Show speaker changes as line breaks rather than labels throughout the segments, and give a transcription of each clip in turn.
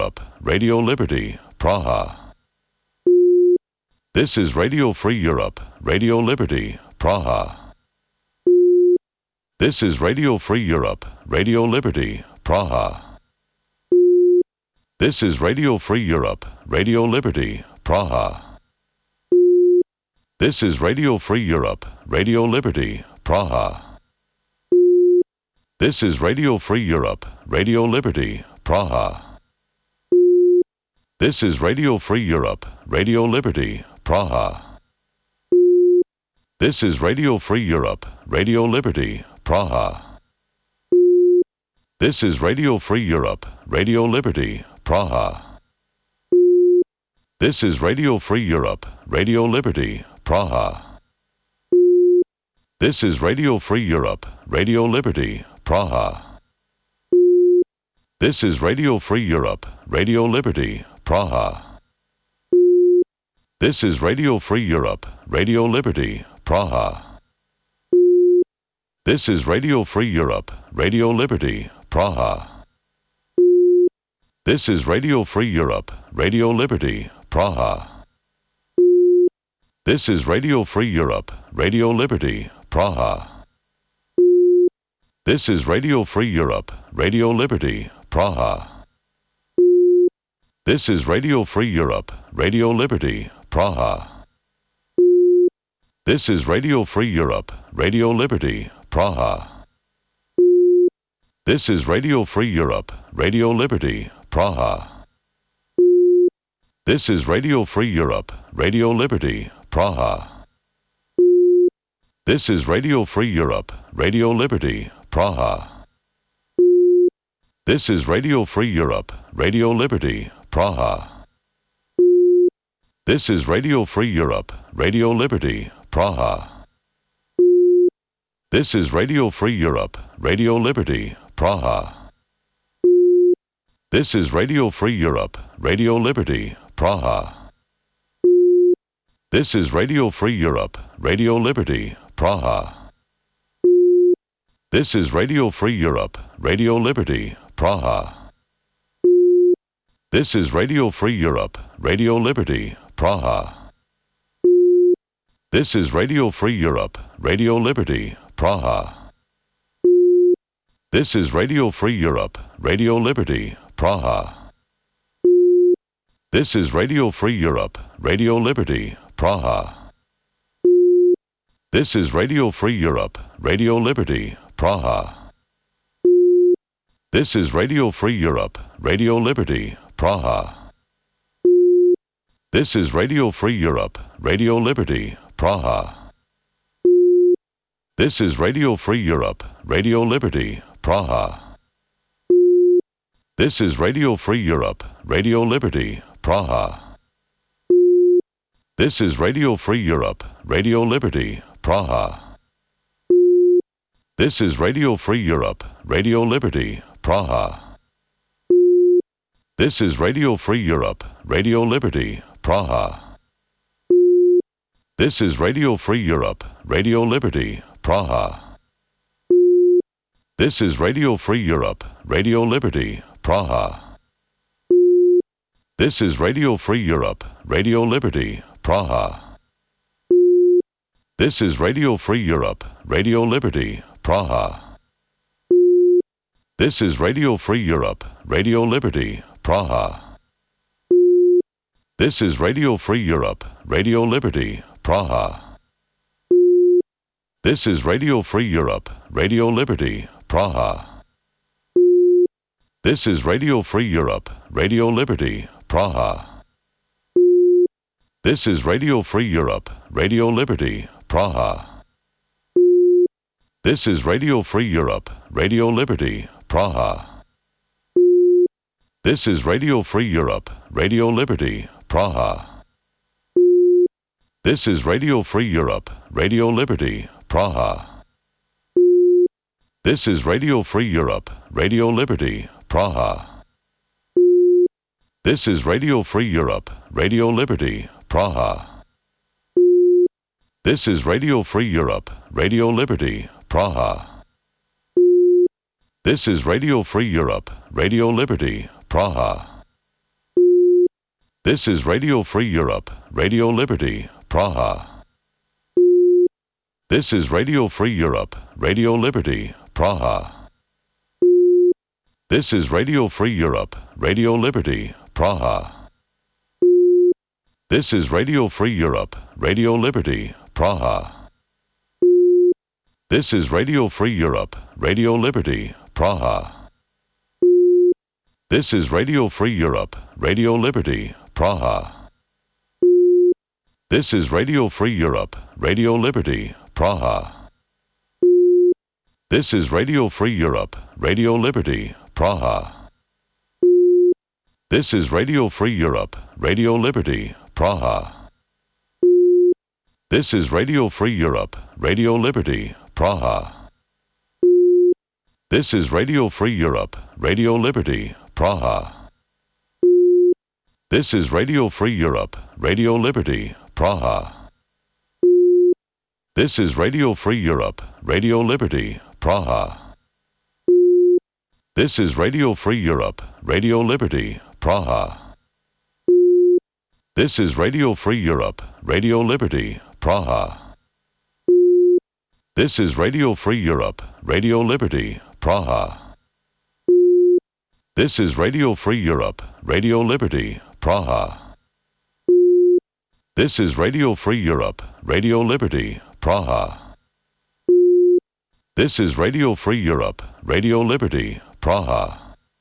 Radio Liberty, Praha. This is Radio Free Europe, Radio Liberty, Praha. This is Radio Free Europe, Radio Liberty, Praha. This is Radio Free Europe, Radio Liberty, Praha. This is Radio Free Europe, Radio Liberty, Praha. This is Radio Free Europe, Radio Liberty, Praha. This is Radio Free Europe, Radio Liberty, Praha. This is Radio Free Europe, Radio Liberty, Praha. This is Radio Free Europe, Radio Liberty, Praha. This is Radio Free Europe, Radio Liberty, Praha. This is Radio Free Europe, Radio Liberty, Praha. This is Radio Free Europe, Radio Liberty, Praha. This is Radio Free Europe, Radio Liberty, Praha. This is Radio Free Europe, Radio Liberty, Praha. This is Radio Free Europe, Radio Liberty, Praha. This is Radio Free Europe, Radio Liberty, Praha. This is Radio Free Europe, Radio Liberty, Praha. This is Radio Free Europe, Radio Liberty, Praha. This is Radio Free Europe, Radio Liberty, Praha. This is Radio Free Europe, Radio Liberty, Praha. This is Radio Free Europe, Radio Liberty, Praha. This is Radio Free Europe, Radio Liberty, Praha. This is Radio Free Europe, Radio Liberty, Praha. This is Radio Free Europe, Radio Liberty, Praha. This is Radio Free Europe, Radio Liberty, Praha. This is Radio Free Europe, Radio Liberty, Praha. This is Radio Free Europe, Radio Liberty, Praha. This is Radio Free Europe, Radio Liberty, Praha. This is Radio Free Europe, Radio Liberty, Praha. This is Radio Free Europe, Radio Liberty, Praha. This is Radio Free Europe, Radio Liberty, Praha. This is Radio Free Europe, Radio Liberty, Praha. This is Radio Free Europe, Radio Liberty, Praha. This is Radio Free Europe, Radio Liberty, Praha. This is Radio Free Europe, Radio Liberty, Praha. This is Radio Free Europe, Radio Liberty, Praha. This is Radio Free Europe, Radio Liberty, Praha. This is Radio Free Europe, Radio Liberty, Praha. This is Radio Free Europe, Radio Liberty, Praha. This is Radio Free Europe, Radio Liberty, Praha. This is Radio Free Europe, Radio Liberty, Praha. This is Radio Free Europe, Radio Liberty, Praha. This is Radio Free Europe, Radio Liberty, Praha. This is Radio Free Europe, Radio Liberty, Praha. This is Radio Free Europe, Radio Liberty, Praha. This is Radio Free Europe, Radio Liberty, Praha. This is Radio Free Europe, Radio Liberty, Praha. This is Radio Free Europe, Radio Liberty, Praha. This is Radio Free Europe, Radio Liberty, Praha. This is Radio Free Europe, Radio Liberty, Praha. This is Radio Free Europe, Radio Liberty, Praha. This is Radio Free Europe, Radio Liberty, Praha. This is Radio Free Europe, Radio Liberty, Praha. This is Radio Free Europe, Radio Liberty, Praha. This is Radio Free Europe, Radio Liberty, Praha. This is Radio Free Europe, Radio Liberty, Praha. This is Radio Free Europe, Radio Liberty, Praha. This is Radio Free Europe, Radio Liberty, Praha. This is Radio Free Europe, Radio Liberty, Praha. This is Radio Free Europe, Radio Liberty, Praha. This is Radio Free Europe, Radio Liberty, Praha. This is Radio Free Europe, Radio Liberty, Praha. This is Radio Free Europe, Radio Liberty, Praha. This is Radio Free Europe, Radio Liberty, Praha. This is Radio Free Europe, Radio Liberty, Praha. This is Radio Free Europe, Radio Liberty, Praha. This is Radio Free Europe, Radio Liberty, Praha. This is Radio Free Europe, Radio Liberty, Praha. This is Radio Free Europe, Radio Liberty, Praha. This is Radio Free Europe, Radio Liberty, Praha. This is Radio Free Europe, Radio Liberty, Praha. This is Radio Free Europe, Radio Liberty, Praha. This is Radio Free Europe, Radio Liberty, Praha. This is Radio Free Europe, Radio Liberty, Praha. This is Radio Free Europe, Radio Liberty, Praha.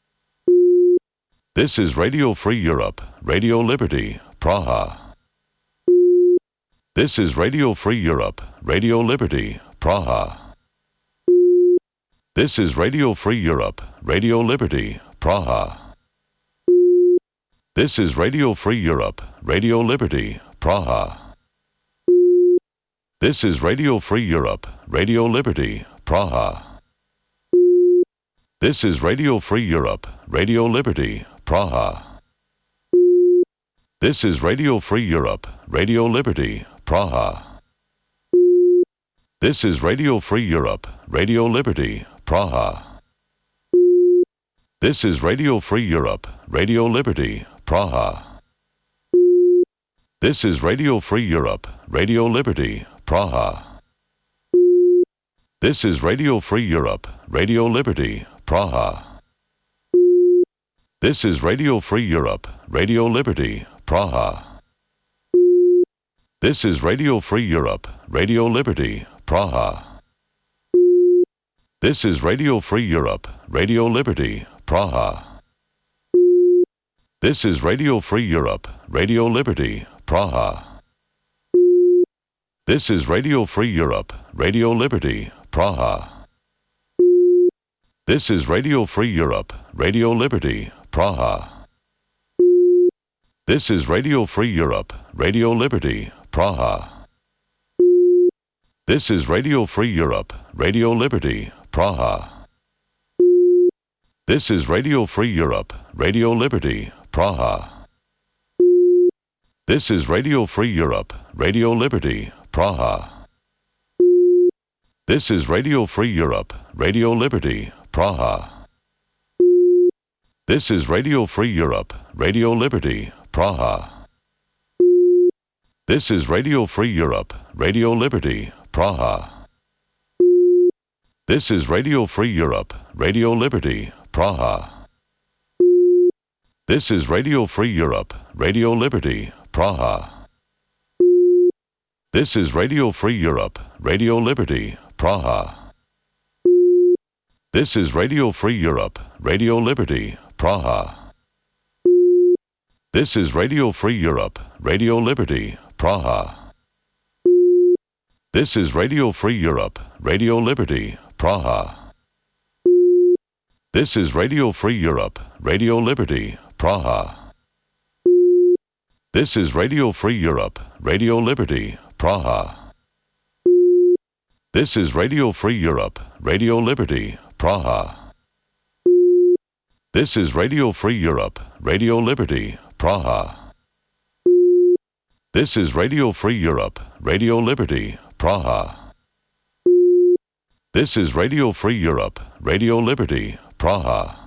This is Radio Free Europe, Radio Liberty, Praha. This is Radio Free Europe, Radio Liberty, Praha. This is Radio Free Europe, Radio Liberty, Praha. This is Radio Free Europe, Radio Liberty, Praha. This is Radio Free Europe, Radio Liberty, Praha. This is Radio Free Europe, Radio Liberty, Praha. This is Radio Free Europe, Radio Liberty, Praha. This is Radio Free Europe, Radio Liberty, Praha. This is Radio Free Europe, Radio Liberty, Praha. This is Radio Free Europe, Radio Liberty, Praha. This is Radio Free Europe, Radio Liberty, Praha. This is Radio Free Europe, Radio Liberty, Praha. This is Radio Free Europe, Radio Liberty, Praha. This is Radio Free Europe, Radio Liberty, Praha. This is Radio Free Europe, Radio Liberty, Praha. This is Radio Free Europe, Radio Liberty, Praha. This is Radio Free Europe, Radio Liberty, Praha. This is Radio Free Europe, Radio Liberty, Praha. This is Radio Free Europe, Radio Liberty, Praha. This is Radio Free Europe, Radio Liberty, Praha. This is Radio Free Europe, Radio Liberty, Praha. This is Radio Free Europe, Radio Liberty, Praha. This is Radio Free Europe, Radio Liberty, Praha. This is Radio Free Europe, Radio Liberty, Praha. This is Radio Free Europe, Radio Liberty, Praha. This is Radio Free Europe, Radio Liberty, Praha. This is Radio Free Europe, Radio Liberty, Praha. This is Radio Free Europe, Radio Liberty, Praha. This is Radio Free Europe, Radio Liberty, Praha. This is Radio Free Europe, Radio Liberty, Praha. This is Radio Free Europe, Radio Liberty, Praha. This is Radio Free Europe, Radio Liberty, Praha. This is Radio Free Europe, Radio Liberty, Praha. This is Radio Free Europe, Radio Liberty, Praha. This is Radio Free Europe, Radio Liberty, Praha. This is Radio Free Europe, Radio Liberty, Praha.